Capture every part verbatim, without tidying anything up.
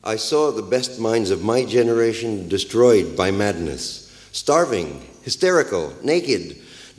I saw the best minds of my generation destroyed by madness, starving, hysterical, naked.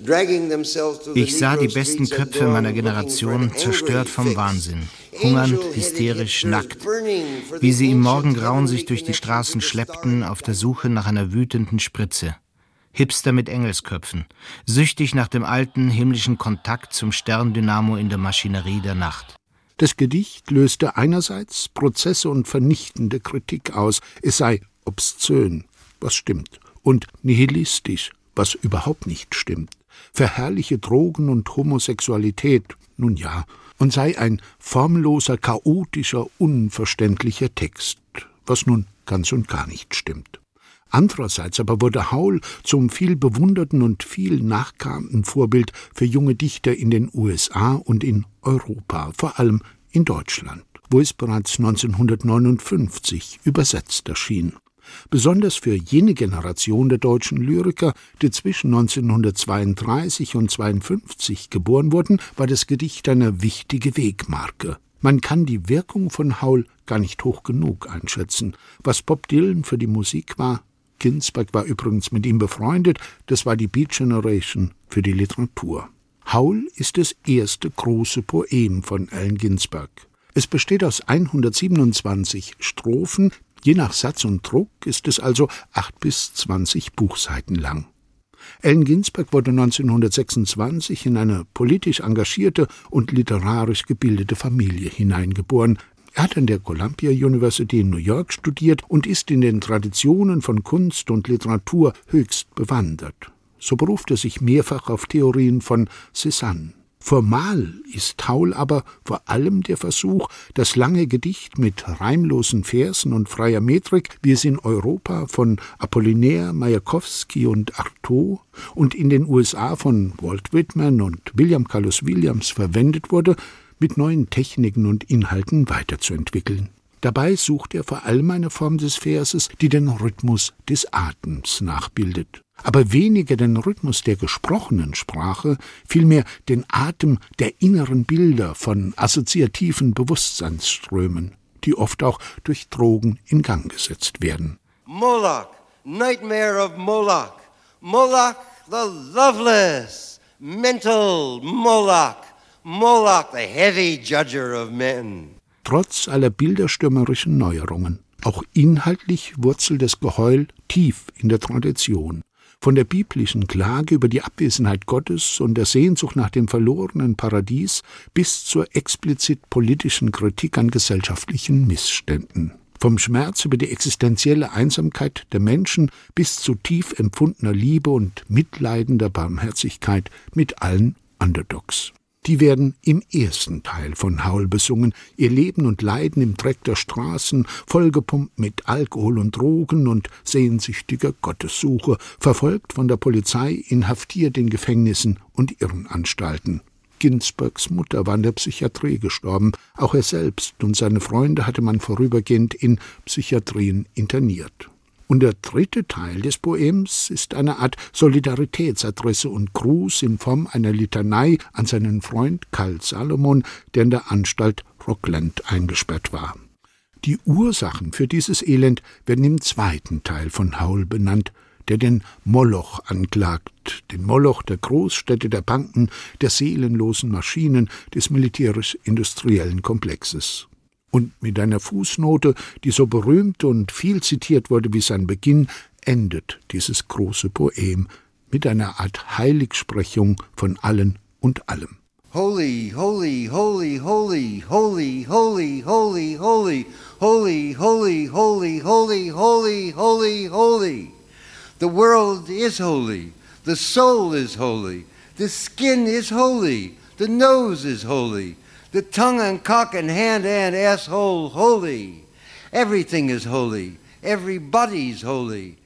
Ich sah die besten Köpfe meiner Generation zerstört vom Wahnsinn, hungernd, hysterisch, nackt, wie sie im Morgengrauen sich durch die Straßen schleppten auf der Suche nach einer wütenden Spritze. Hipster mit Engelsköpfen, süchtig nach dem alten, himmlischen Kontakt zum Sterndynamo in der Maschinerie der Nacht. Das Gedicht löste einerseits Prozesse und vernichtende Kritik aus, es sei obszön, was stimmt, und nihilistisch, was überhaupt nicht stimmt. Verherrliche Drogen und Homosexualität, nun ja, und sei ein formloser, chaotischer, unverständlicher Text, was nun ganz und gar nicht stimmt. Andererseits aber wurde Haul zum viel bewunderten und viel nachgeahmten Vorbild für junge Dichter in den U S A und in Europa, vor allem in Deutschland, wo es bereits neunzehnhundertneunundfünfzig übersetzt erschien. Besonders für jene Generation der deutschen Lyriker, die zwischen neunzehnhundertzweiunddreißig und zweiundfünfzig geboren wurden, war das Gedicht eine wichtige Wegmarke. Man kann die Wirkung von Haul gar nicht hoch genug einschätzen. Was Bob Dylan für die Musik war, Ginsberg war übrigens mit ihm befreundet, das war die Beat Generation für die Literatur. Haul ist das erste große Poem von Allen Ginsberg. Es besteht aus hundertsiebenundzwanzig Strophen. Je nach Satz und Druck ist es also acht bis zwanzig Buchseiten lang. Allen Ginsberg wurde neunzehnhundertsechsundzwanzig in eine politisch engagierte und literarisch gebildete Familie hineingeboren. Er hat an der Columbia University in New York studiert und ist in den Traditionen von Kunst und Literatur höchst bewandert. So beruft er sich mehrfach auf Theorien von Cézanne. Formal ist Haul aber vor allem der Versuch, das lange Gedicht mit reimlosen Versen und freier Metrik, wie es in Europa von Apollinaire, Majakowski und Artaud und in den U S A von Walt Whitman und William Carlos Williams verwendet wurde, mit neuen Techniken und Inhalten weiterzuentwickeln. Dabei sucht er vor allem eine Form des Verses, die den Rhythmus des Atems nachbildet. Aber weniger den Rhythmus der gesprochenen Sprache, vielmehr den Atem der inneren Bilder von assoziativen Bewusstseinsströmen, die oft auch durch Drogen in Gang gesetzt werden. Moloch, nightmare of Moloch, Moloch the loveless, mental Moloch, Moloch the heavy judger of men. Trotz aller bilderstürmerischen Neuerungen, auch inhaltlich wurzelt das Geheul tief in der Tradition. Von der biblischen Klage über die Abwesenheit Gottes und der Sehnsucht nach dem verlorenen Paradies bis zur explizit politischen Kritik an gesellschaftlichen Missständen. Vom Schmerz über die existenzielle Einsamkeit der Menschen bis zu tief empfundener Liebe und mitleidender Barmherzigkeit mit allen Underdogs. Die werden im ersten Teil von Haul besungen, ihr Leben und Leiden im Dreck der Straßen, vollgepumpt mit Alkohol und Drogen und sehnsüchtiger Gottessuche, verfolgt von der Polizei, inhaftiert in Gefängnissen und Irrenanstalten. Ginsbergs Mutter war in der Psychiatrie gestorben, auch er selbst und seine Freunde hatte man vorübergehend in Psychiatrien interniert. Und der dritte Teil des Poems ist eine Art Solidaritätsadresse und Gruß in Form einer Litanei an seinen Freund Carl Salomon, der in der Anstalt Rockland eingesperrt war. Die Ursachen für dieses Elend werden im zweiten Teil von Haul benannt, der den Moloch anklagt, den Moloch der Großstädte, der Banken, der seelenlosen Maschinen, des militärisch-industriellen Komplexes. Und mit einer Fußnote, die so berühmt und viel zitiert wurde wie sein Beginn, endet dieses große Poem mit einer Art Heiligsprechung von allen und allem. Holy, holy, holy, holy, holy, holy, holy, holy, holy, holy, holy, holy, holy, holy, holy. The world is holy, the soul is holy, the skin is holy, the nose is holy. The tongue and cock and hand and asshole holy. Everything is holy. Everybody's holy.